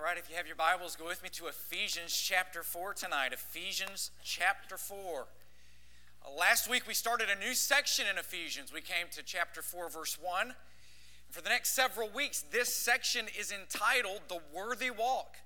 right, if you have your Bibles, go with me to Ephesians chapter 4 tonight. Ephesians chapter 4. Last week we started a new section in Ephesians. We came to chapter 4, verse 1. For the next several weeks, this section is entitled The Worthy Walk.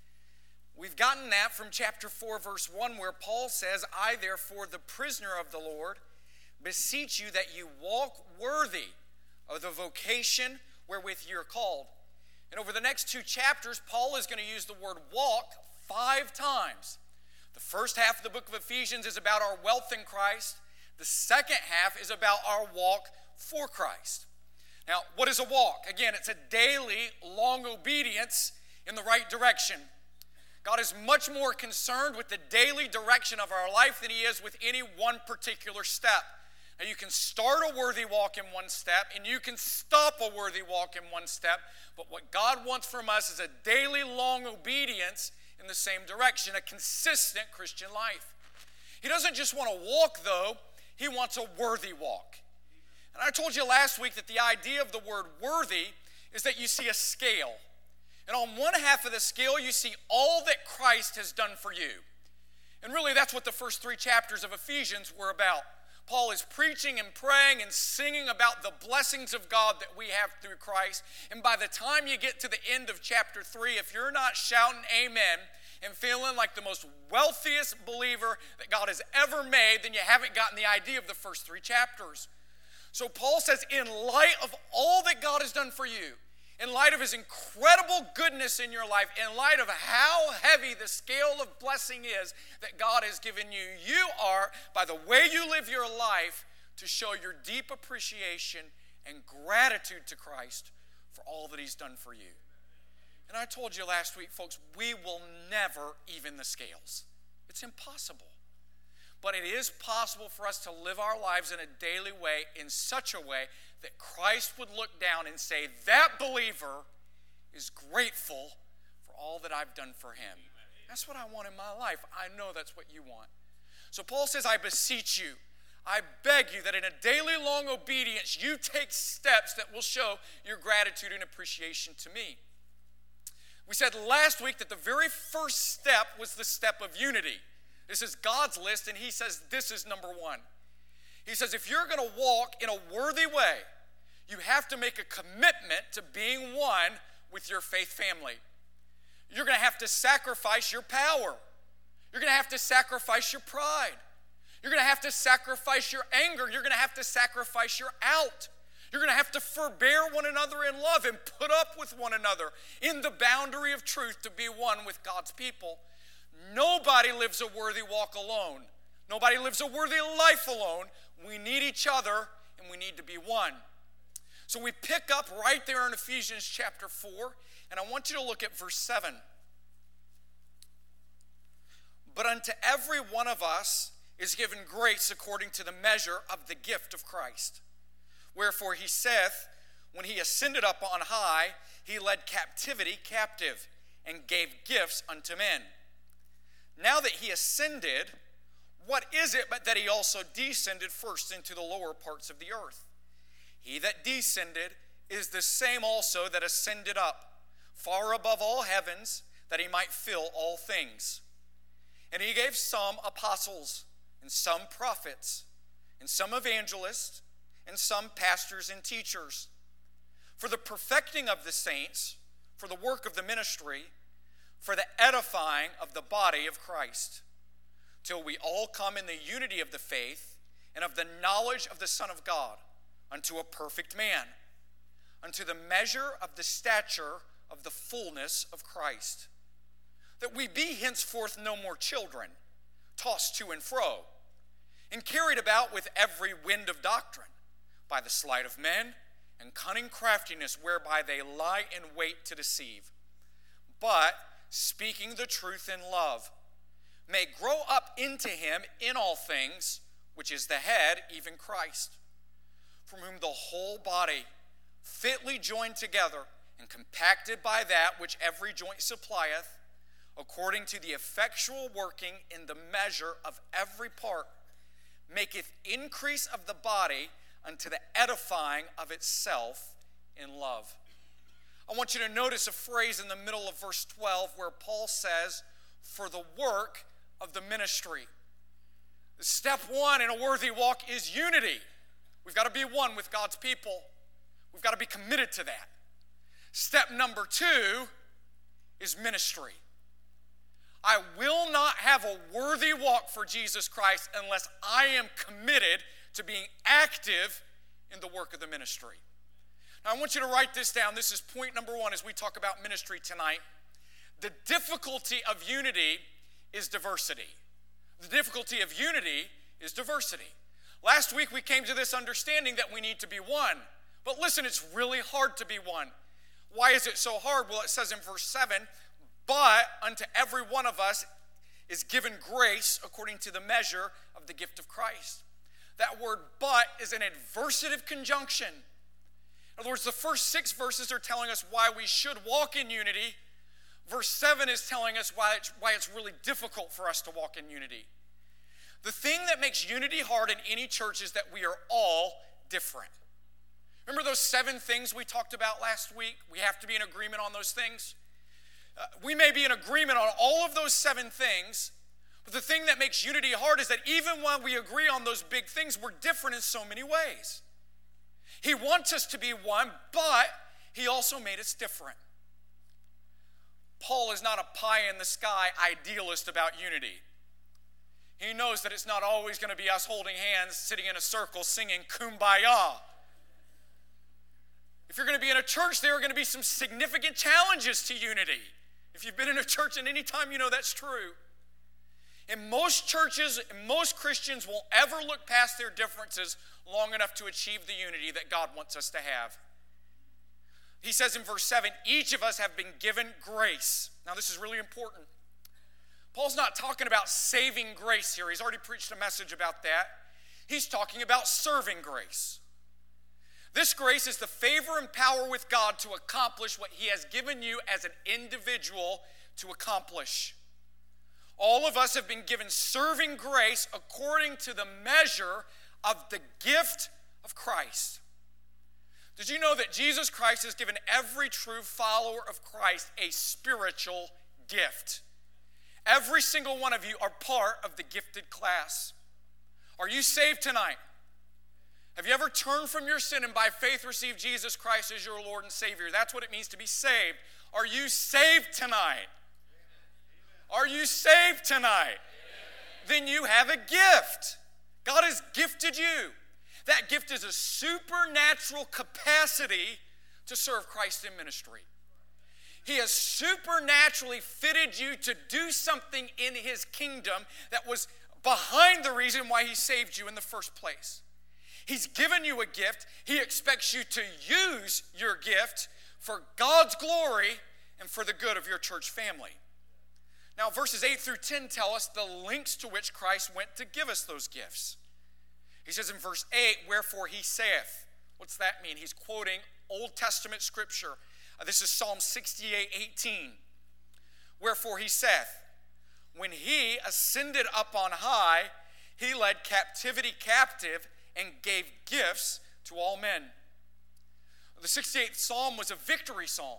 We've gotten that from chapter 4, verse 1, where Paul says, I, therefore, the prisoner of the Lord, beseech you that you walk worthy of the vocation wherewith you're called. And over the next two chapters, Paul is going to use the word walk 5 times. The first half of the book of Ephesians is about our wealth in Christ. The second half is about our walk for Christ. Now, what is a walk? Again, it's a daily, long obedience in the right direction. God is much more concerned with the daily direction of our life than He is with any one particular step. Now, you can start a worthy walk in one step, and you can stop a worthy walk in one step, but what God wants from us is a daily, long obedience in the same direction, a consistent Christian life. He doesn't just want to walk, though. He wants a worthy walk. And I told you last week that the idea of the word worthy is that you see a scale. And on one half of the scale, you see all that Christ has done for you. And really, that's what the first 3 chapters of Ephesians were about. Paul is preaching and praying and singing about the blessings of God that we have through Christ. And by the time you get to the end of chapter 3, if you're not shouting amen and feeling like the most wealthiest believer that God has ever made, then you haven't gotten the idea of the first 3 chapters. So Paul says, in light of all that God has done for you, in light of His incredible goodness in your life, in light of how heavy the scale of blessing is that God has given you, you are, by the way you live your life, to show your deep appreciation and gratitude to Christ for all that He's done for you. And I told you last week, folks, we will never even the scales. It's impossible. But it is possible for us to live our lives in a daily way, in such a way that Christ would look down and say, that believer is grateful for all that I've done for him. That's what I want in my life. I know that's what you want. So Paul says, I beseech you, I beg you that in a daily long obedience, you take steps that will show your gratitude and appreciation to me. We said last week that the very first step was the step of unity. This is God's list, and He says this is number 1. He says if you're going to walk in a worthy way, you have to make a commitment to being one with your faith family. You're going to have to sacrifice your power. You're going to have to sacrifice your pride. You're going to have to sacrifice your anger. You're going to have to sacrifice your out. You're going to have to forbear one another in love and put up with one another in the boundary of truth to be one with God's people. Nobody lives a worthy walk alone. Nobody lives a worthy life alone. We need each other, and we need to be one. So we pick up right there in Ephesians chapter 4, and I want you to look at verse 7. But unto every one of us is given grace according to the measure of the gift of Christ. Wherefore He saith, when He ascended up on high, He led captivity captive, and gave gifts unto men. Now that He ascended, what is it but that He also descended first into the lower parts of the earth? He that descended is the same also that ascended up, far above all heavens, that He might fill all things. And He gave some apostles, and some prophets, and some evangelists, and some pastors and teachers, for the perfecting of the saints, for the work of the ministry, for the edifying of the body of Christ, till we all come in the unity of the faith and of the knowledge of the Son of God, unto a perfect man, unto the measure of the stature of the fullness of Christ, that we be henceforth no more children, tossed to and fro, and carried about with every wind of doctrine, by the sleight of men and cunning craftiness whereby they lie in wait to deceive, but speaking the truth in love, may grow up into Him in all things, which is the head, even Christ, from whom the whole body, fitly joined together and compacted by that which every joint supplieth, according to the effectual working in the measure of every part, maketh increase of the body unto the edifying of itself in love. I want you to notice a phrase in the middle of verse 12 where Paul says, for the work of the ministry. Step one in a worthy walk is unity. We've got to be one with God's people. We've got to be committed to that. Step number two is ministry. I will not have a worthy walk for Jesus Christ unless I am committed to being active in the work of the ministry. Now, I want you to write this down. This is point number one as we talk about ministry tonight. The difficulty of unity is diversity. The difficulty of unity is diversity. Last week we came to this understanding that we need to be one. But listen, it's really hard to be one. Why is it so hard? Well, it says in verse 7, but unto every one of us is given grace according to the measure of the gift of Christ. That word but is an adversative conjunction. In other words, the first 6 verses are telling us why we should walk in unity. Verse 7 is telling us why it's really difficult for us to walk in unity. The thing that makes unity hard in any church is that we are all different. Remember those 7 things we talked about last week? We have to be in agreement on those things. We may be in agreement on all of those 7 things, but the thing that makes unity hard is that even while we agree on those big things, we're different in so many ways. He wants us to be one, but he also made us different. Paul is not a pie-in-the-sky idealist about unity. He knows that it's not always going to be us holding hands, sitting in a circle, singing Kumbaya. If you're going to be in a church, there are going to be some significant challenges to unity. If you've been in a church at any time, you know that's true. In most churches, most Christians won't ever look past their differences long enough to achieve the unity that God wants us to have. He says in verse 7, each of us have been given grace. Now this is really important. Paul's not talking about saving grace here. He's already preached a message about that. He's talking about serving grace. This grace is the favor and power with God to accomplish what he has given you as an individual to accomplish. All of us have been given serving grace according to the measure of the gift of Christ. Did you know that Jesus Christ has given every true follower of Christ a spiritual gift? Every single one of you are part of the gifted class. Are you saved tonight? Have you ever turned from your sin and by faith received Jesus Christ as your Lord and Savior? That's what it means to be saved. Are you saved tonight? Are you saved tonight? Then you have a gift. God has gifted you. That gift is a supernatural capacity to serve Christ in ministry. He has supernaturally fitted you to do something in his kingdom that was behind the reason why he saved you in the first place. He's given you a gift. He expects you to use your gift for God's glory and for the good of your church family. Now, verses 8 through 10 tell us the lengths to which Christ went to give us those gifts. He says in verse 8, wherefore he saith. What's that mean? He's quoting Old Testament scripture. This is Psalm 68:18. Wherefore he saith, when he ascended up on high, he led captivity captive and gave gifts to all men. The 68th Psalm was a victory psalm.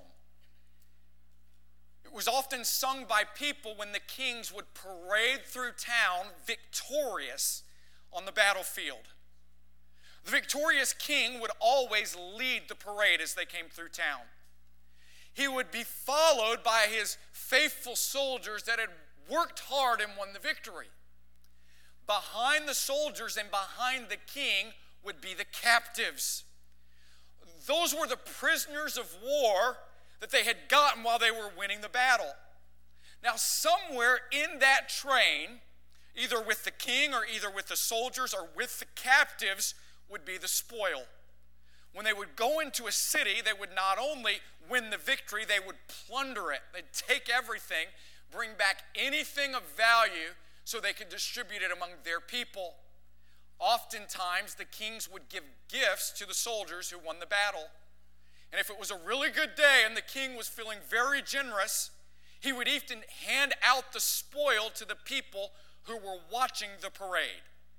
It was often sung by people when the kings would parade through town victorious on the battlefield. The victorious king would always lead the parade as they came through town. He would be followed by his faithful soldiers that had worked hard and won the victory. Behind the soldiers and behind the king would be the captives. Those were the prisoners of war that they had gotten while they were winning the battle. Now, somewhere in that train, either with the king or either with the soldiers or with the captives, would be the spoil. When they would go into a city, they would not only win the victory, they would plunder it. They'd take everything, bring back anything of value so they could distribute it among their people. Oftentimes, the kings would give gifts to the soldiers who won the battle. And if it was a really good day and the king was feeling very generous, he would even hand out the spoil to the people who were watching the parade.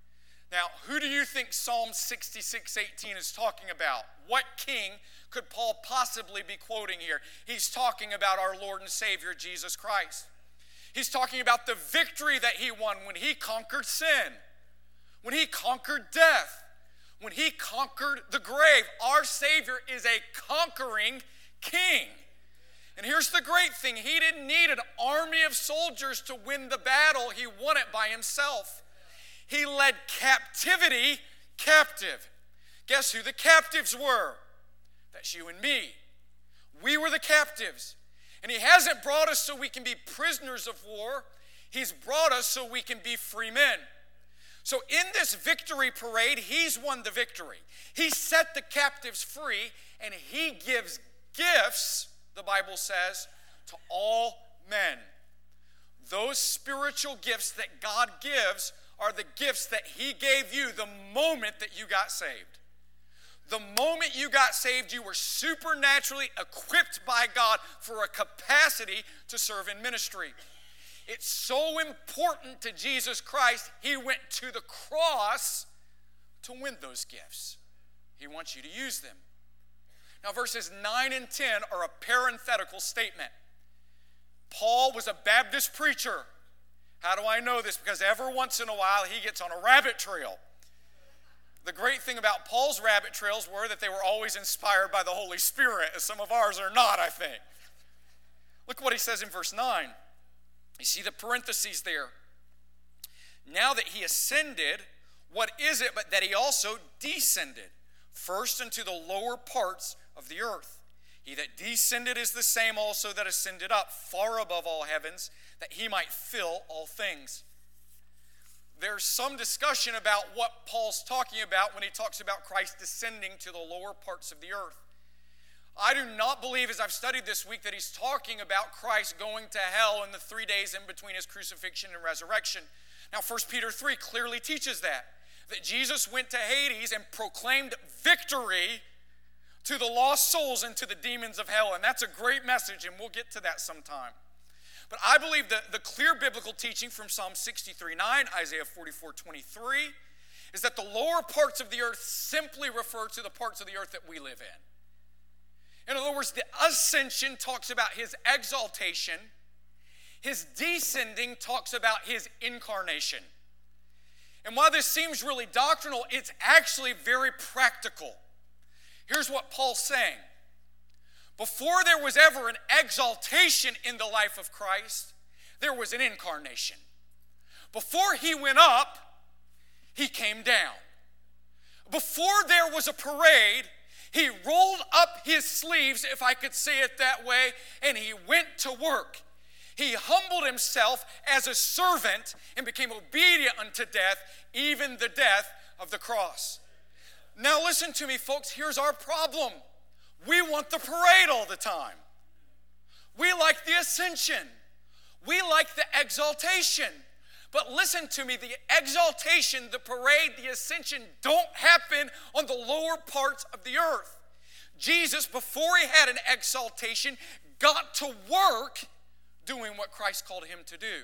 Now, who do you think Psalm 66:18 is talking about? What king could Paul possibly be quoting here? He's talking about our Lord and Savior, Jesus Christ. He's talking about the victory that he won when he conquered sin, when he conquered death, when he conquered the grave. Our Savior is a conquering king. And here's the great thing. He didn't need an army of soldiers to win the battle. He won it by himself. He led captivity captive. Guess who the captives were? That's you and me. We were the captives. And he hasn't brought us so we can be prisoners of war. He's brought us so we can be free men. So in this victory parade, he's won the victory. He set the captives free, and he gives gifts, the Bible says, to all men. Those spiritual gifts that God gives are the gifts that he gave you the moment that you got saved. The moment you got saved, you were supernaturally equipped by God for a capacity to serve in ministry. It's so important to Jesus Christ, he went to the cross to win those gifts. He wants you to use them. Now, verses 9 and 10 are a parenthetical statement. Paul was a Baptist preacher. How do I know this? Because every once in a while he gets on a rabbit trail. The great thing about Paul's rabbit trails were that they were always inspired by the Holy Spirit, as some of ours are not, I think. Look what he says in verse 9. You see the parentheses there. Now that he ascended, what is it but that he also descended, first into the lower parts of the earth? He that descended is the same also that ascended up far above all heavens, that he might fill all things. There's some discussion about what Paul's talking about when he talks about Christ descending to the lower parts of the earth. I do not believe, as I've studied this week, that he's talking about Christ going to hell in the 3 days in between his crucifixion and resurrection. Now, 1 Peter 3 clearly teaches that Jesus went to Hades and proclaimed victory to the lost souls and to the demons of hell. And that's a great message, and we'll get to that sometime. But I believe that the clear biblical teaching from Psalm 63:9, Isaiah 44:23, is that the lower parts of the earth simply refer to the parts of the earth that we live in. In other words, the ascension talks about his exaltation. His descending talks about his incarnation. And while this seems really doctrinal, it's actually very practical. Here's what Paul's saying. Before there was ever an exaltation in the life of Christ, there was an incarnation. Before he went up, he came down. Before there was a parade, he rolled up his sleeves, if I could say it that way, and he went to work. He humbled himself as a servant and became obedient unto death, even the death of the cross. Now listen to me, folks. Here's our problem. We want the parade all the time. We like the ascension. We like the exaltation. But listen to me, the exaltation, the parade, the ascension don't happen on the lower parts of the earth. Jesus, before he had an exaltation, got to work doing what Christ called him to do.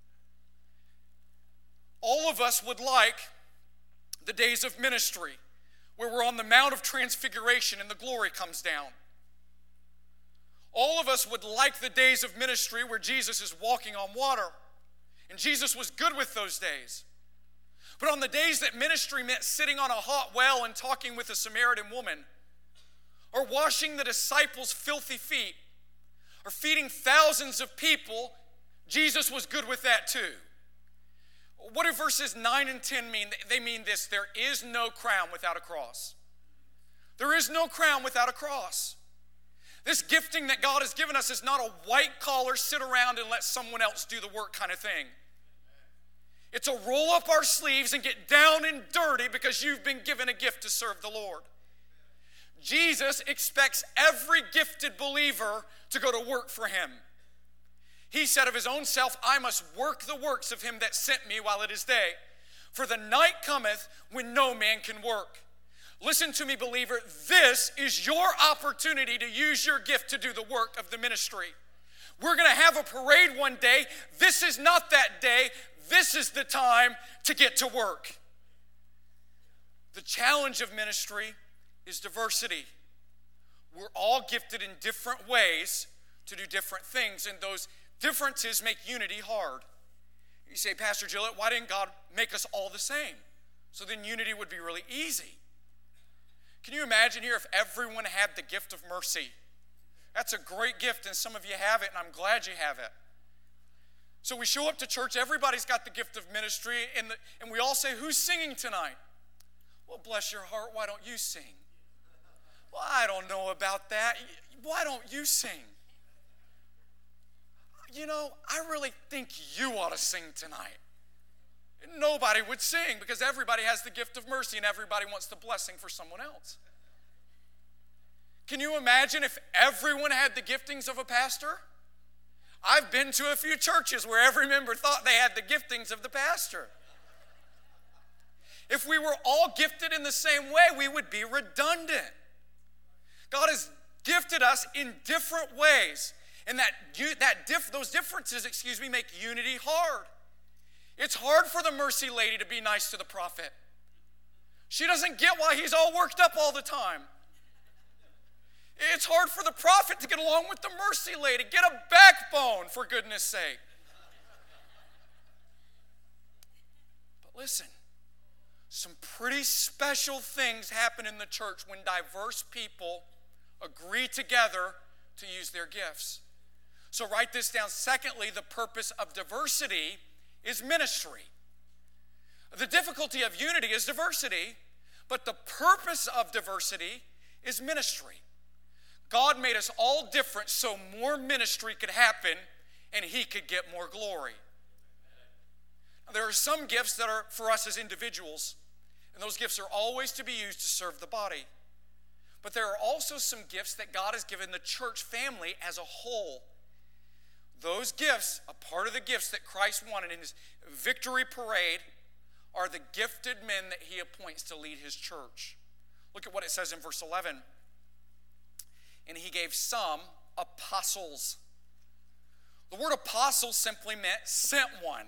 All of us would like the days of ministry where we're on the Mount of Transfiguration and the glory comes down. All of us would like the days of ministry where Jesus is walking on water. And Jesus was good with those days. But on the days that ministry meant sitting on a hot well and talking with a Samaritan woman, or washing the disciples' filthy feet, or feeding thousands of people, Jesus was good with that too. What do verses 9 and 10 mean? They mean this: there is no crown without a cross. There is no crown without a cross. This gifting that God has given us is not a white collar, sit around and let someone else do the work kind of thing. It's a roll up our sleeves and get down and dirty because you've been given a gift to serve the Lord. Jesus expects every gifted believer to go to work for him. He said of his own self, I must work the works of him that sent me while it is day. For the night cometh when no man can work. Listen to me, believer. This is your opportunity to use your gift to do the work of the ministry. We're going to have a parade one day. This is not that day. This is the time to get to work. The challenge of ministry is diversity. We're all gifted in different ways to do different things, and those differences make unity hard. You say, Pastor Gillett, why didn't God make us all the same? So then unity would be really easy. Can you imagine here if everyone had the gift of mercy? That's a great gift, and some of you have it, and I'm glad you have it. So we show up to church, everybody's got the gift of ministry, and we all say, who's singing tonight? Well, bless your heart, why don't you sing? Well, I don't know about that. Why don't you sing? You know, I really think you ought to sing tonight. Nobody would sing because everybody has the gift of mercy and everybody wants the blessing for someone else. Can you imagine if everyone had the giftings of a pastor? I've been to a few churches where every member thought they had the giftings of the pastor. If we were all gifted in the same way, we would be redundant. God has gifted us in different ways, and those differences, make unity hard. It's hard for the mercy lady to be nice to the prophet. She doesn't get why he's all worked up all the time. It's hard for the prophet to get along with the mercy lady. Get a backbone, for goodness sake. But listen, some pretty special things happen in the church when diverse people agree together to use their gifts. So write this down. Secondly, the purpose of diversity is ministry. The difficulty of unity is diversity, but the purpose of diversity is ministry. God made us all different so more ministry could happen and he could get more glory. Now, there are some gifts that are for us as individuals, and those gifts are always to be used to serve the body. But there are also some gifts that God has given the church family as a whole. Those gifts, a part of the gifts that Christ wanted in his victory parade, are the gifted men that he appoints to lead his church. Look at what it says in verse 11. And he gave some apostles. The word apostle simply meant sent one.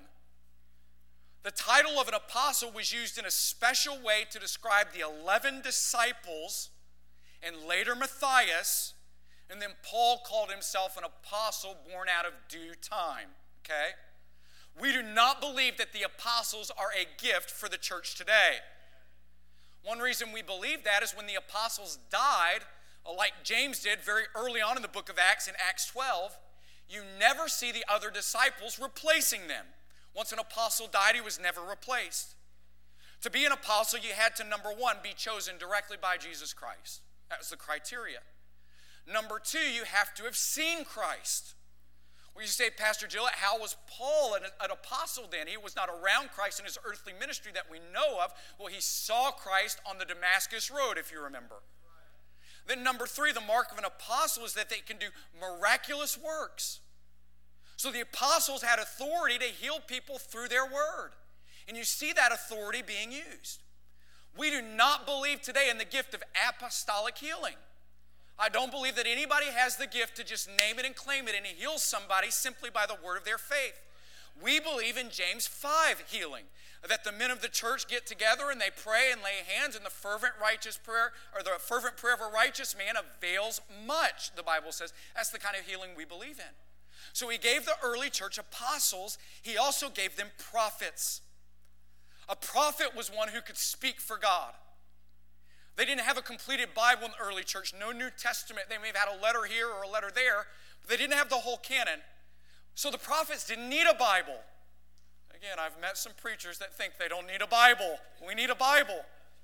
The title of an apostle was used in a special way to describe the 11 disciples and later Matthias, and then Paul called himself an apostle born out of due time, okay? We do not believe that the apostles are a gift for the church today. One reason we believe that is when the apostles died, like James did very early on in the book of Acts, in Acts 12, you never see the other disciples replacing them. Once an apostle died, he was never replaced. To be an apostle, you had to, number one, be chosen directly by Jesus Christ. That was the criteria. Number two, you have to have seen Christ. Well, you say, Pastor Gillett, how was Paul an apostle then? He was not around Christ in his earthly ministry that we know of. Well, he saw Christ on the Damascus Road, if you remember. Then number three, the mark of an apostle is that they can do miraculous works. So the apostles had authority to heal people through their word. And you see that authority being used. We do not believe today in the gift of apostolic healing. I don't believe that anybody has the gift to just name it and claim it and heal somebody simply by the word of their faith. We believe in James 5 healing, that the men of the church get together and they pray and lay hands, and the fervent righteous prayer, or the fervent prayer of a righteous man avails much, the Bible says. That's the kind of healing we believe in. So he gave the early church apostles. He also gave them prophets. A prophet was one who could speak for God. They didn't have a completed Bible in the early church, no New Testament. They may have had a letter here or a letter there, but they didn't have the whole canon. So the prophets didn't need a Bible. Again, I've met some preachers that think they don't need a Bible. We need a Bible.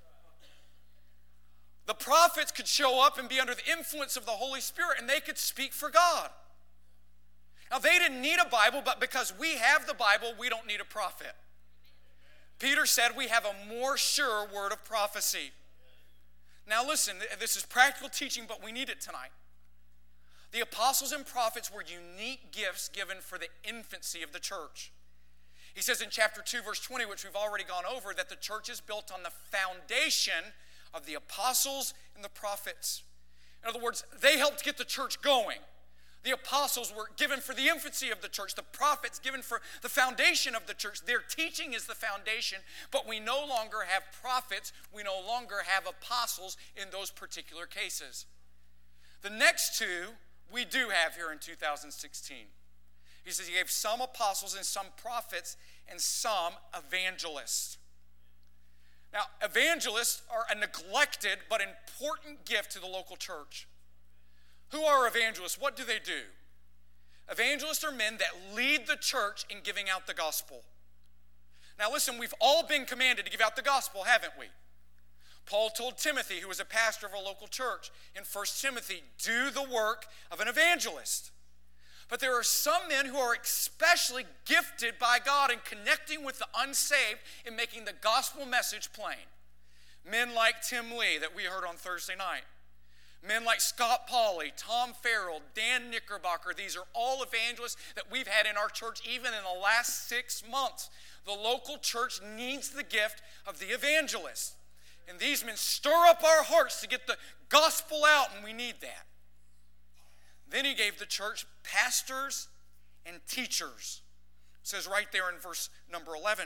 The prophets could show up and be under the influence of the Holy Spirit, and they could speak for God. Now, they didn't need a Bible, but because we have the Bible, we don't need a prophet. Peter said we have a more sure word of prophecy. Now listen, this is practical teaching, but we need it tonight. The apostles and prophets were unique gifts given for the infancy of the church. He says in chapter 2, verse 20, which we've already gone over, that the church is built on the foundation of the apostles and the prophets. In other words, they helped get the church going. The apostles were given for the infancy of the church. The prophets given for the foundation of the church. Their teaching is the foundation, but we no longer have prophets. We no longer have apostles in those particular cases. The next two we do have here in 2016. He says he gave some apostles and some prophets and some evangelists. Now, evangelists are a neglected but important gift to the local church. Who are evangelists? What do they do? Evangelists are men that lead the church in giving out the gospel. Now listen, we've all been commanded to give out the gospel, haven't we? Paul told Timothy, who was a pastor of a local church, in 1 Timothy, do the work of an evangelist. But there are some men who are especially gifted by God in connecting with the unsaved and making the gospel message plain. Men like Tim Lee that we heard on Thursday night. Men like Scott Pauley, Tom Farrell, Dan Knickerbocker, these are all evangelists that we've had in our church even in the last 6 months. The local church needs the gift of the evangelist. And these men stir up our hearts to get the gospel out, and we need that. Then he gave the church pastors and teachers. It says right there in verse number 11.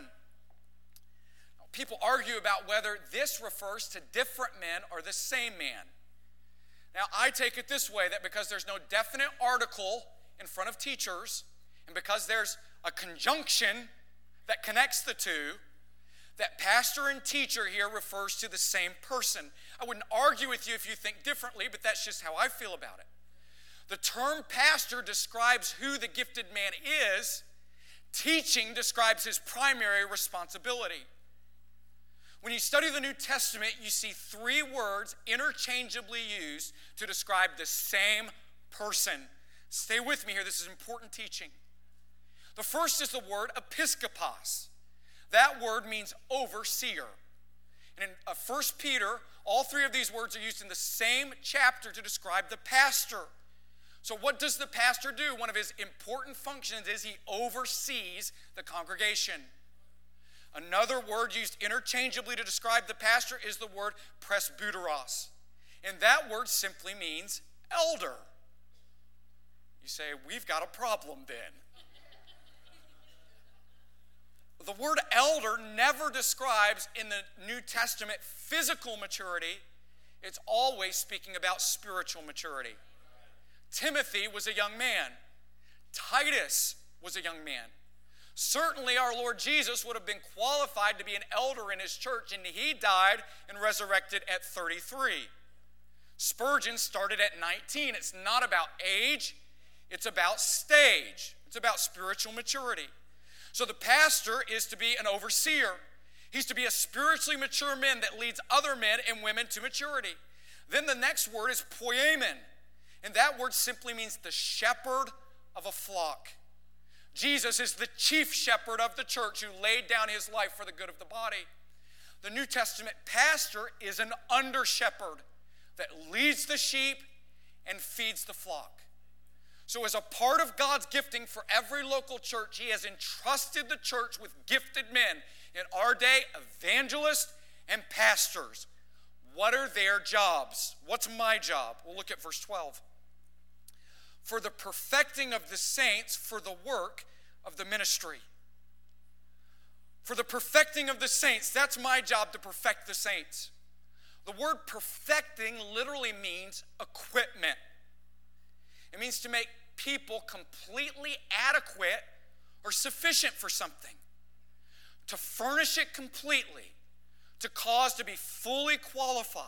People argue about whether this refers to different men or the same man. Now, I take it this way, that because there's no definite article in front of teachers, and because there's a conjunction that connects the two, that pastor and teacher here refers to the same person. I wouldn't argue with you if you think differently, but that's just how I feel about it. The term pastor describes who the gifted man is. Teaching describes his primary responsibility. When you study the New Testament, you see 3 words interchangeably used to describe the same person. Stay with me here. This is important teaching. The first is the word episkopos. That word means overseer. And in 1 Peter, all 3 of these words are used in the same chapter to describe the pastor. So what does the pastor do? One of his important functions is he oversees the congregation. Another word used interchangeably to describe the pastor is the word presbyteros. And that word simply means elder. You say, we've got a problem then. The word elder never describes in the New Testament physical maturity. It's always speaking about spiritual maturity. Timothy was a young man. Titus was a young man. Certainly our Lord Jesus would have been qualified to be an elder in his church, and he died and resurrected at 33. Spurgeon started at 19. It's not about age, it's about stage. It's about spiritual maturity. So the pastor is to be an overseer. He's to be a spiritually mature man that leads other men and women to maturity. Then the next word is poimen, and that word simply means the shepherd of a flock. Jesus is the chief shepherd of the church who laid down his life for the good of the body. The New Testament pastor is an under-shepherd that leads the sheep and feeds the flock. So as a part of God's gifting for every local church, he has entrusted the church with gifted men. In our day, evangelists and pastors. What are their jobs? What's my job? We'll look at verse 12. For the perfecting of the saints, for the work of the ministry. For the perfecting of the saints, that's my job, to perfect the saints. The word perfecting literally means equipment. It means to make people completely adequate or sufficient for something. To furnish it completely, to cause to be fully qualified.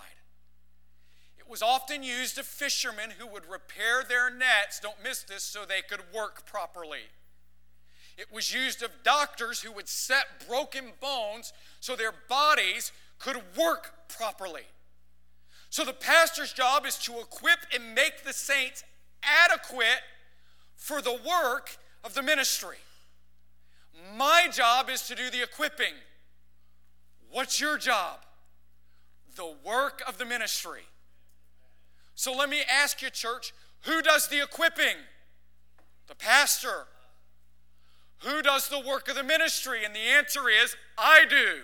It was often used of fishermen who would repair their nets, don't miss this, so they could work properly. It was used of doctors who would set broken bones so their bodies could work properly. So the pastor's job is to equip and make the saints adequate for the work of the ministry. My job is to do the equipping. What's your job? The work of the ministry. So let me ask you, church, who does the equipping? The pastor. Who does the work of the ministry? And the answer is, I do.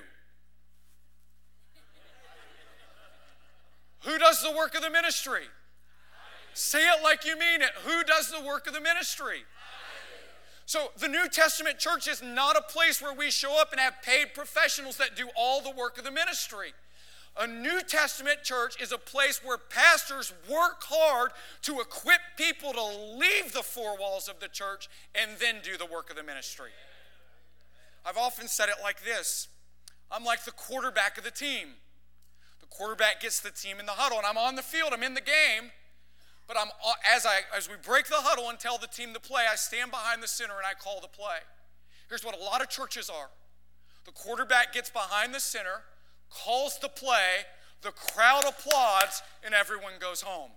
Who does the work of the ministry? Say it like you mean it. Who does the work of the ministry? So the New Testament church is not a place where we show up and have paid professionals that do all the work of the ministry. A New Testament church is a place where pastors work hard to equip people to leave the four walls of the church and then do the work of the ministry. I've often said it like this. I'm like the quarterback of the team. The quarterback gets the team in the huddle, and I'm on the field, I'm in the game, but as we break the huddle and tell the team to play, I stand behind the center and I call the play. Here's what a lot of churches are. The quarterback gets behind the center, calls the play, the crowd applauds, and everyone goes home.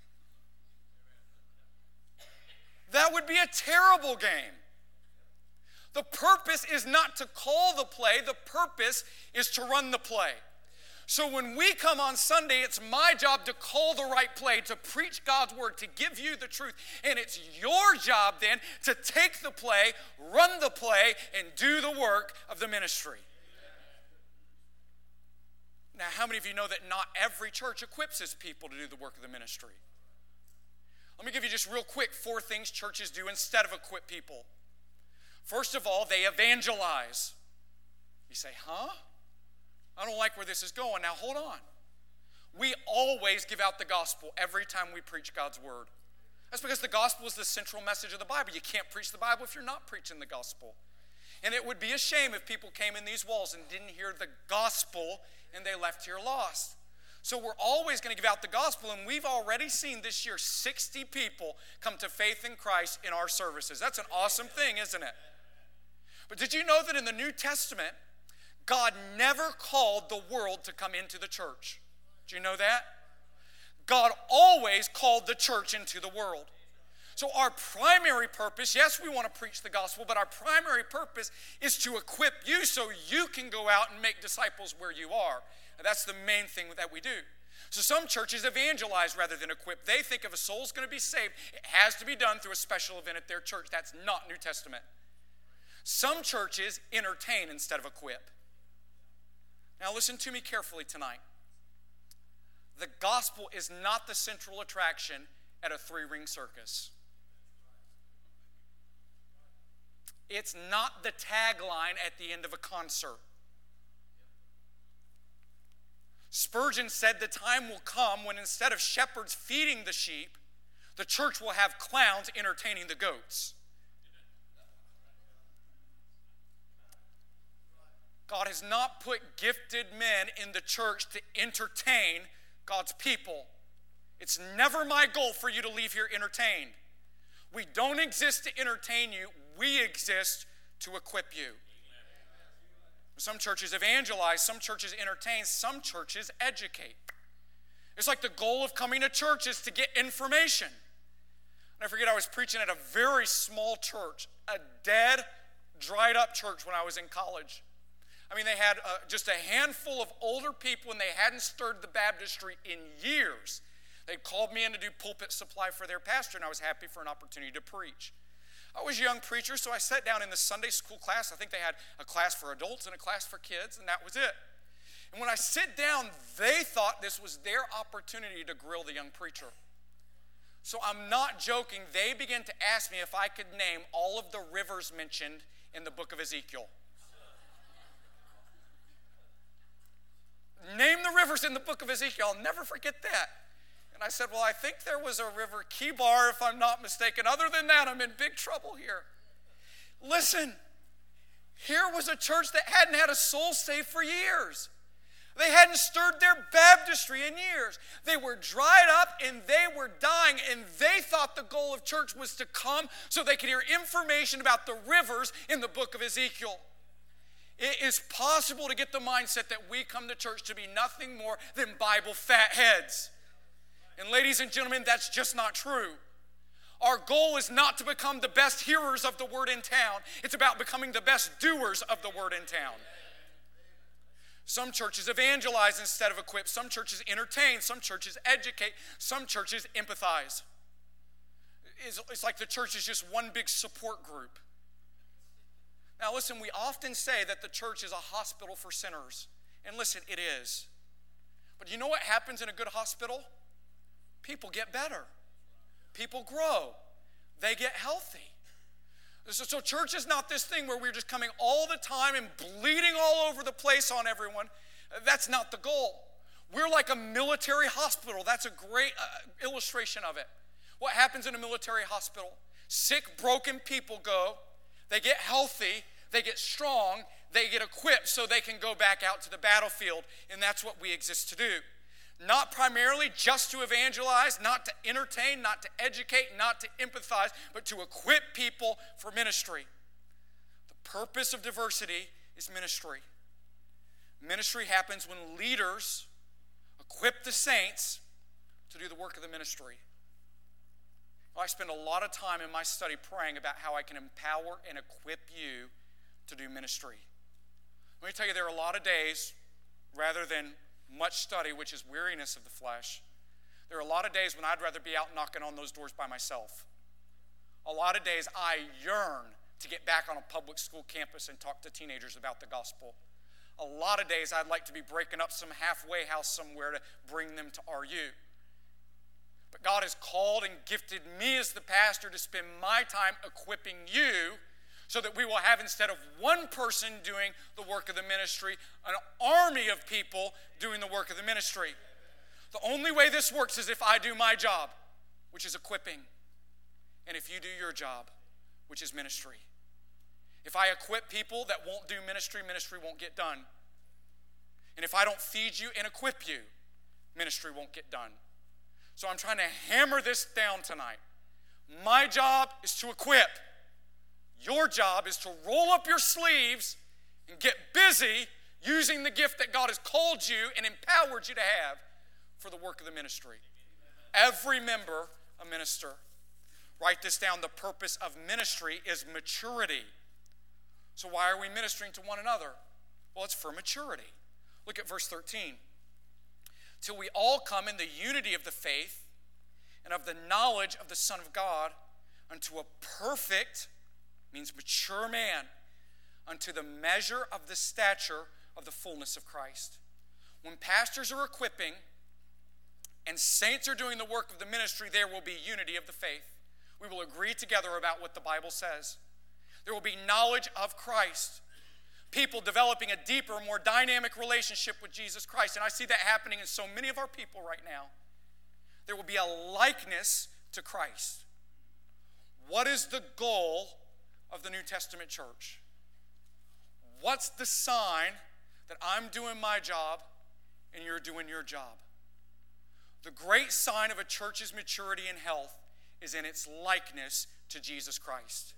That would be a terrible game. The purpose is not to call the play, the purpose is to run the play. So when we come on Sunday, it's my job to call the right play, to preach God's word, to give you the truth. And it's your job then to take the play, run the play, and do the work of the ministry. Now, how many of you know that not every church equips its people to do the work of the ministry? Let me give you just real quick 4 things churches do instead of equip people. First of all, they evangelize. You say, huh? I don't like where this is going. Now, hold on. We always give out the gospel every time we preach God's word. That's because the gospel is the central message of the Bible. You can't preach the Bible if you're not preaching the gospel. And it would be a shame if people came in these walls and didn't hear the gospel and they left here lost. So we're always going to give out the gospel, and we've already seen this year 60 people come to faith in Christ in our services. That's an awesome thing, isn't it? But did you know that in the New Testament, God never called the world to come into the church? Do you know that? God always called the church into the world. So our primary purpose, yes, we want to preach the gospel, but our primary purpose is to equip you so you can go out and make disciples where you are. And that's the main thing that we do. So some churches evangelize rather than equip. They think if a soul's going to be saved, it has to be done through a special event at their church. That's not New Testament. Some churches entertain instead of equip. Now listen to me carefully tonight. The gospel is not the central attraction at a 3-ring circus. It's not the tagline at the end of a concert. Spurgeon said the time will come when instead of shepherds feeding the sheep, the church will have clowns entertaining the goats. God has not put gifted men in the church to entertain God's people. It's never my goal for you to leave here entertained. We don't exist to entertain you. We exist to equip you. Some churches evangelize, some churches entertain, some churches educate. It's like the goal of coming to church is to get information. And I forget, I was preaching at a very small church, a dead, dried up church when I was in college. I mean, they had just a handful of older people and they hadn't stirred the baptistry in years. They called me in to do pulpit supply for their pastor, and I was happy for an opportunity to preach. I was a young preacher, so I sat down in the Sunday school class. I think they had a class for adults and a class for kids, and that was it. And when I sit down, they thought this was their opportunity to grill the young preacher. So I'm not joking. They began to ask me if I could name all of the rivers mentioned in the book of Ezekiel. Name the rivers in the book of Ezekiel. I'll never forget that. And I said, well, I think there was a river, Kibar, if I'm not mistaken. Other than that, I'm in big trouble here. Listen, here was a church that hadn't had a soul saved for years. They hadn't stirred their baptistry in years. They were dried up and they were dying, and they thought the goal of church was to come so they could hear information about the rivers in the book of Ezekiel. It is possible to get the mindset that we come to church to be nothing more than Bible fat heads. And ladies and gentlemen, that's just not true. Our goal is not to become the best hearers of the word in town. It's about becoming the best doers of the word in town. Some churches evangelize instead of equip. Some churches entertain. Some churches educate. Some churches empathize. It's like the church is just one big support group. Now listen, we often say that the church is a hospital for sinners. And listen, it is. But you know what happens in a good hospital? People get better. people grow. They get healthy. So church is not this thing where we're just coming all the time and bleeding all over the place on everyone. That's not the goal. We're like a military hospital. That's a great illustration of it. What happens in a military hospital? Sick, broken people go. They get healthy. They get strong. They get equipped so they can go back out to the battlefield. And that's what we exist to do. Not primarily just to evangelize, not to entertain, not to educate, not to empathize, but to equip people for ministry. The purpose of diversity is ministry. Ministry happens when leaders equip the saints to do the work of the ministry. I spend a lot of time in my study praying about how I can empower and equip you to do ministry. Let me tell you, there are a lot of days, rather than much study, which is weariness of the flesh, there are a lot of days when I'd rather be out knocking on those doors by myself. A lot of days I yearn to get back on a public school campus and talk to teenagers about the gospel. A lot of days I'd like to be breaking up some halfway house somewhere to bring them to RU. But God has called and gifted me as the pastor to spend my time equipping you so that we will have, instead of one person doing the work of the ministry, an army of people doing the work of the ministry. The only way this works is if I do my job, which is equipping, and if you do your job, which is ministry. If I equip people that won't do ministry, ministry won't get done. And if I don't feed you and equip you, ministry won't get done. So I'm trying to hammer this down tonight. My job is to equip. Your job is to roll up your sleeves and get busy using the gift that God has called you and empowered you to have for the work of the ministry. Every member a minister. Write this down. The purpose of ministry is maturity. So why are we ministering to one another? Well, it's for maturity. Look at verse 13. Till we all come in the unity of the faith and of the knowledge of the Son of God unto a perfect, means mature man, unto the measure of the stature of the fullness of Christ. When pastors are equipping and saints are doing the work of the ministry, there will be unity of the faith. We will agree together about what the Bible says. There will be knowledge of Christ. People developing a deeper, more dynamic relationship with Jesus Christ. And I see that happening in so many of our people right now. There will be a likeness to Christ. What is the goal of the New Testament church? What's the sign that I'm doing my job and you're doing your job? The great sign of a church's maturity and health is in its likeness to Jesus Christ.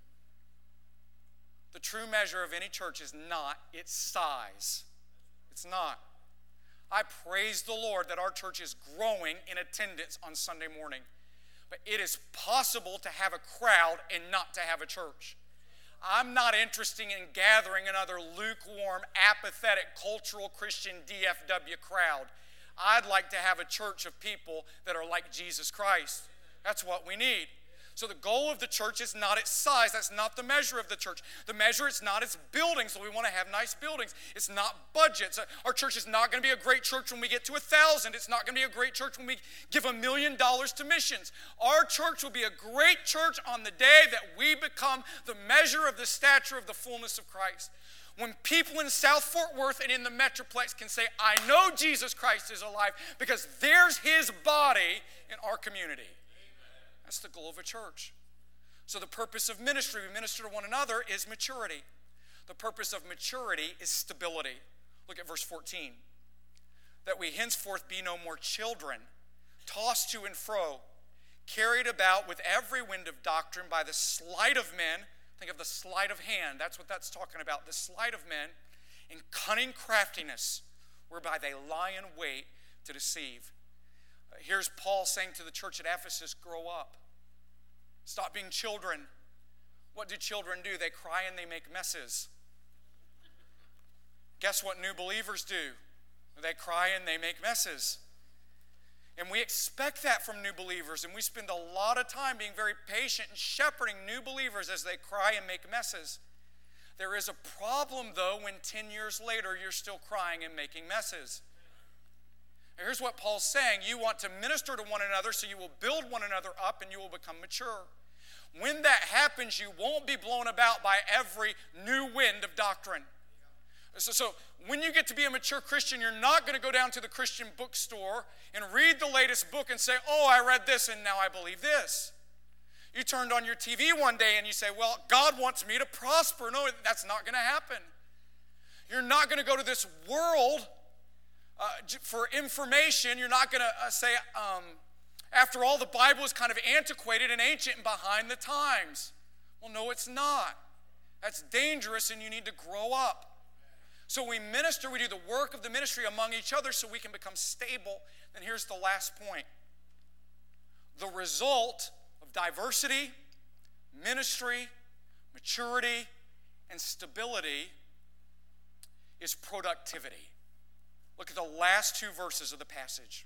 The true measure of any church is not its size. It's not. I praise the Lord that our church is growing in attendance on Sunday morning. But it is possible to have a crowd and not to have a church. I'm not interested in gathering another lukewarm, apathetic, cultural Christian DFW crowd. I'd like to have a church of people that are like Jesus Christ. That's what we need. So the goal of the church is not its size. That's not the measure of the church. The measure is not its buildings. So we want to have nice buildings. It's not budgets. Our church is not going to be a great church when we get to 1,000. It's not going to be a great church when we give $1 million to missions. Our church will be a great church on the day that we become the measure of the stature of the fullness of Christ. When people in South Fort Worth and in the Metroplex can say, I know Jesus Christ is alive because there's his body in our community. That's the goal of a church. So the purpose of ministry, we minister to one another, is maturity. The purpose of maturity is stability. Look at verse 14. That we henceforth be no more children, tossed to and fro, carried about with every wind of doctrine by the sleight of men. Think of the sleight of hand. That's what that's talking about. The sleight of men in cunning craftiness, whereby they lie in wait to deceive. Here's Paul saying to the church at Ephesus, grow up. Stop being children. What do children do? They cry and they make messes. Guess what new believers do? They cry and they make messes. And we expect that from new believers, and we spend a lot of time being very patient and shepherding new believers as they cry and make messes. There is a problem, though, when 10 years later you're still crying and making messes. Here's what Paul's saying. You want to minister to one another so you will build one another up and you will become mature. When that happens, you won't be blown about by every new wind of doctrine. So when you get to be a mature Christian, you're not going to go down to the Christian bookstore and read the latest book and say, oh, I read this and now I believe this. You turned on your TV one day and you say, well, God wants me to prosper. No, that's not going to happen. You're not going to go to this world for information. You're not going to say, after all, the Bible is kind of antiquated and ancient and behind the times. Well, no, it's not. That's dangerous and you need to grow up. So we minister, we do the work of the ministry among each other so we can become stable. Then here's the last point. The result of diversity, ministry, maturity, and stability is productivity. Look at the last two verses of the passage.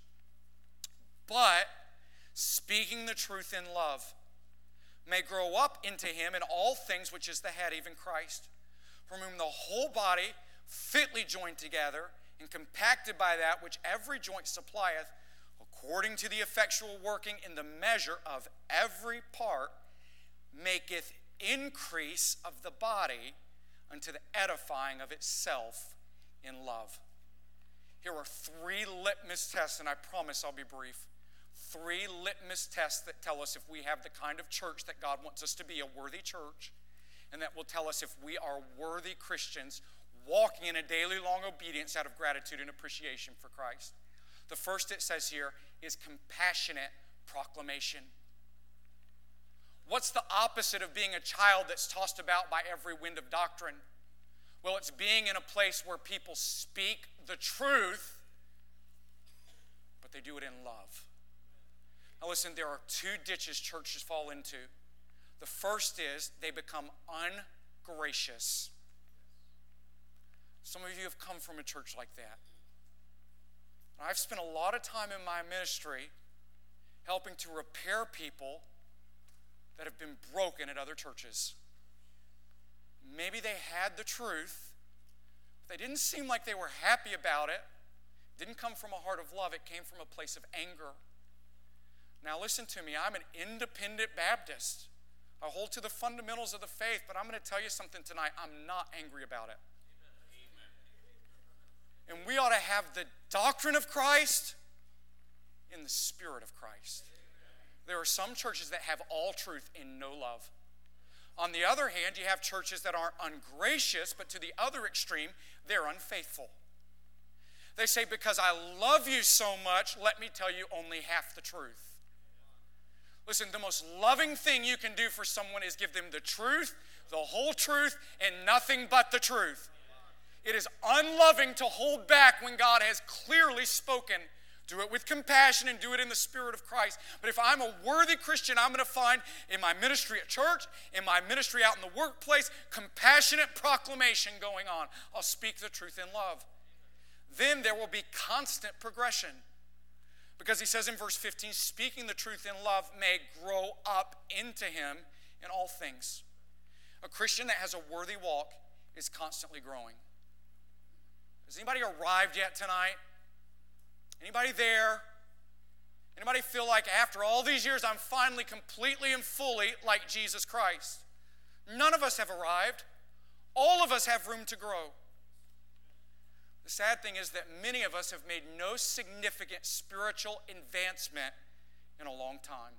But speaking the truth in love may grow up into him in all things, which is the head, even Christ, from whom the whole body, fitly joined together and compacted by that which every joint supplieth, according to the effectual working in the measure of every part, maketh increase of the body unto the edifying of itself in love. Here are 3 litmus tests, and I promise I'll be brief. 3 litmus tests that tell us if we have the kind of church that God wants us to be, a worthy church, and that will tell us if we are worthy Christians walking in a daily long obedience out of gratitude and appreciation for Christ. The first it says here is compassionate proclamation. What's the opposite of being a child that's tossed about by every wind of doctrine? Well, it's being in a place where people speak the truth, but they do it in love. Now listen, there are 2 ditches churches fall into. The first is they become ungracious. Some of you have come from a church like that. I've spent a lot of time in my ministry helping to repair people that have been broken at other churches. Maybe they had the truth, but they didn't seem like they were happy about it. It didn't come from a heart of love. It came from a place of anger. Now listen to me. I'm an independent Baptist. I hold to the fundamentals of the faith, but I'm going to tell you something tonight. I'm not angry about it. And we ought to have the doctrine of Christ in the spirit of Christ. There are some churches that have all truth and no love. On the other hand, you have churches that aren't ungracious, but to the other extreme, they're unfaithful. They say, because I love you so much, let me tell you only half the truth. Listen, the most loving thing you can do for someone is give them the truth, the whole truth, and nothing but the truth. It is unloving to hold back when God has clearly spoken. Do it with compassion and do it in the spirit of Christ. But if I'm a worthy Christian, I'm going to find in my ministry at church, in my ministry out in the workplace, compassionate proclamation going on. I'll speak the truth in love. Then there will be constant progression. Because he says in verse 15, speaking the truth in love may grow up into him in all things. A Christian that has a worthy walk is constantly growing. Has anybody arrived yet tonight? Anybody there? Anybody feel like after all these years I'm finally completely and fully like Jesus Christ? None of us have arrived. All of us have room to grow. The sad thing is that many of us have made no significant spiritual advancement in a long time.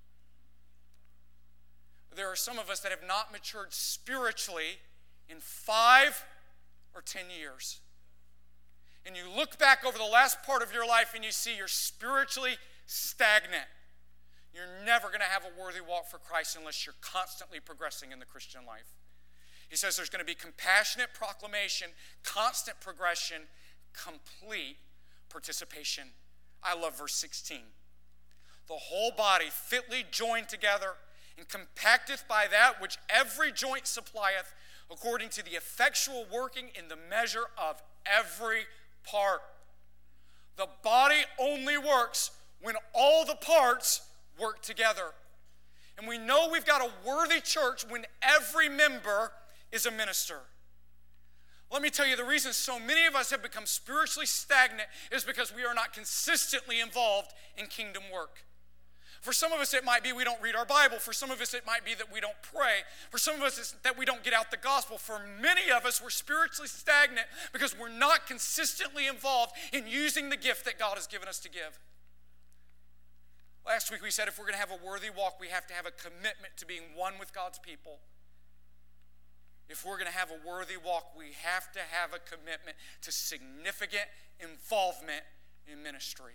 There are some of us that have not matured spiritually in 5 or 10 years. And you look back over the last part of your life and you see you're spiritually stagnant. You're never going to have a worthy walk for Christ unless you're constantly progressing in the Christian life. He says there's going to be compassionate proclamation, constant progression, complete participation. I love verse 16. The whole body fitly joined together and compacteth by that which every joint supplieth, according to the effectual working in the measure of every part. The body only works when all the parts work together. And we know we've got a worthy church when every member is a minister. Let me tell you, the reason so many of us have become spiritually stagnant is because we are not consistently involved in kingdom work. For some of us, it might be we don't read our Bible. For some of us, it might be that we don't pray. For some of us, it's that we don't get out the gospel. For many of us, we're spiritually stagnant because we're not consistently involved in using the gift that God has given us to give. Last week we said if we're going to have a worthy walk, we have to have a commitment to being one with God's people. If we're going to have a worthy walk, we have to have a commitment to significant involvement in ministry.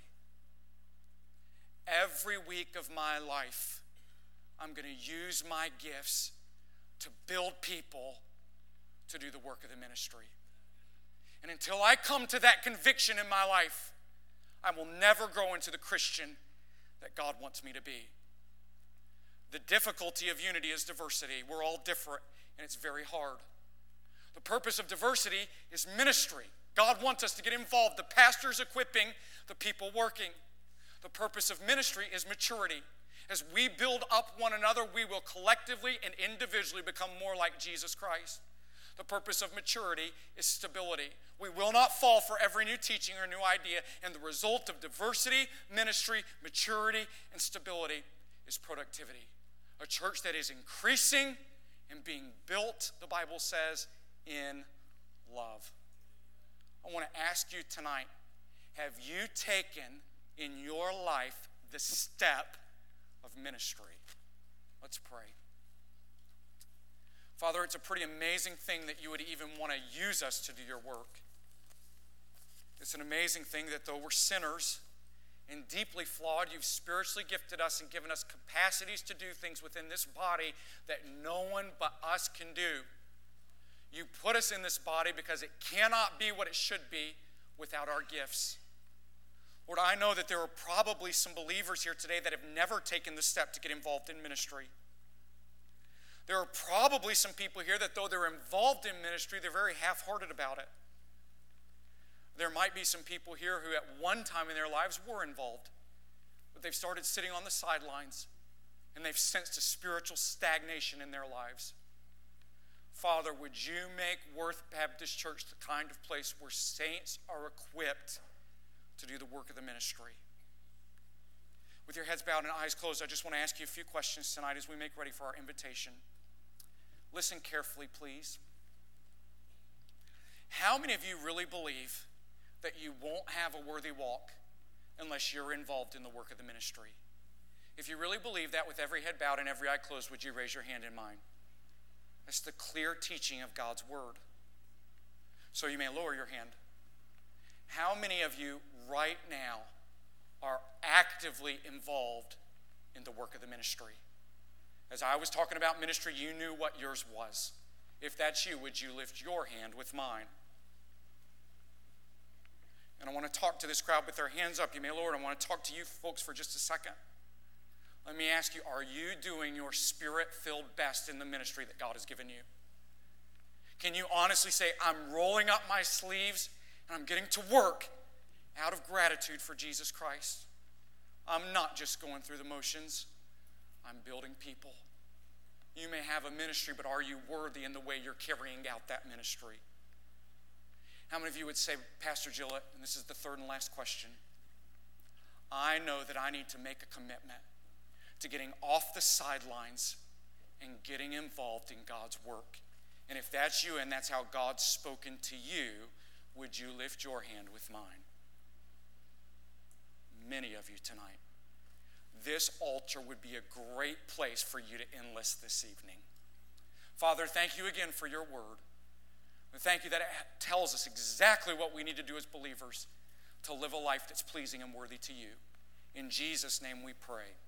Every week of my life, I'm going to use my gifts to build people to do the work of the ministry. And until I come to that conviction in my life, I will never grow into the Christian that God wants me to be. The difficulty of unity is diversity. We're all different, and it's very hard. The purpose of diversity is ministry. God wants us to get involved. The pastor's equipping, the people working. The purpose of ministry is maturity. As we build up one another, we will collectively and individually become more like Jesus Christ. The purpose of maturity is stability. We will not fall for every new teaching or new idea, and the result of diversity, ministry, maturity, and stability is productivity. A church that is increasing and being built, the Bible says, in love. I want to ask you tonight, have you taken in your life the step of ministry? Let's pray. Father, it's a pretty amazing thing that you would even want to use us to do your work. It's an amazing thing that though we're sinners and deeply flawed, you've spiritually gifted us and given us capacities to do things within this body that no one but us can do. You put us in this body because it cannot be what it should be without our gifts. Lord, I know that there are probably some believers here today that have never taken the step to get involved in ministry. There are probably some people here that though they're involved in ministry, they're very half-hearted about it. There might be some people here who at one time in their lives were involved, but they've started sitting on the sidelines and they've sensed a spiritual stagnation in their lives. Father, would you make Worth Baptist Church the kind of place where saints are equipped to do the work of the ministry? With your heads bowed and eyes closed, I just want to ask you a few questions tonight as we make ready for our invitation. Listen carefully, please. How many of you really believe that you won't have a worthy walk unless you're involved in the work of the ministry? If you really believe that, with every head bowed and every eye closed, would you raise your hand in mine? That's the clear teaching of God's word. So you may lower your hand. How many of you right now are actively involved in the work of the ministry? As I was talking about ministry, you knew what yours was. If that's you, would you lift your hand with mine? And I want to talk to this crowd with their hands up. You may lower it. I want to talk to you folks for just a second. Let me ask you, are you doing your spirit-filled best in the ministry that God has given you? Can you honestly say, I'm rolling up my sleeves and I'm getting to work out of gratitude for Jesus Christ? I'm not just going through the motions. I'm building people. You may have a ministry, but are you worthy in the way you're carrying out that ministry? How many of you would say, Pastor Gillett, and this is the third and last question, I know that I need to make a commitment to getting off the sidelines and getting involved in God's work. And if that's you and that's how God's spoken to you, would you lift your hand with mine? Many of you tonight. This altar would be a great place for you to enlist this evening. Father, thank you again for your word. And thank you that it tells us exactly what we need to do as believers to live a life that's pleasing and worthy to you. In Jesus' name we pray.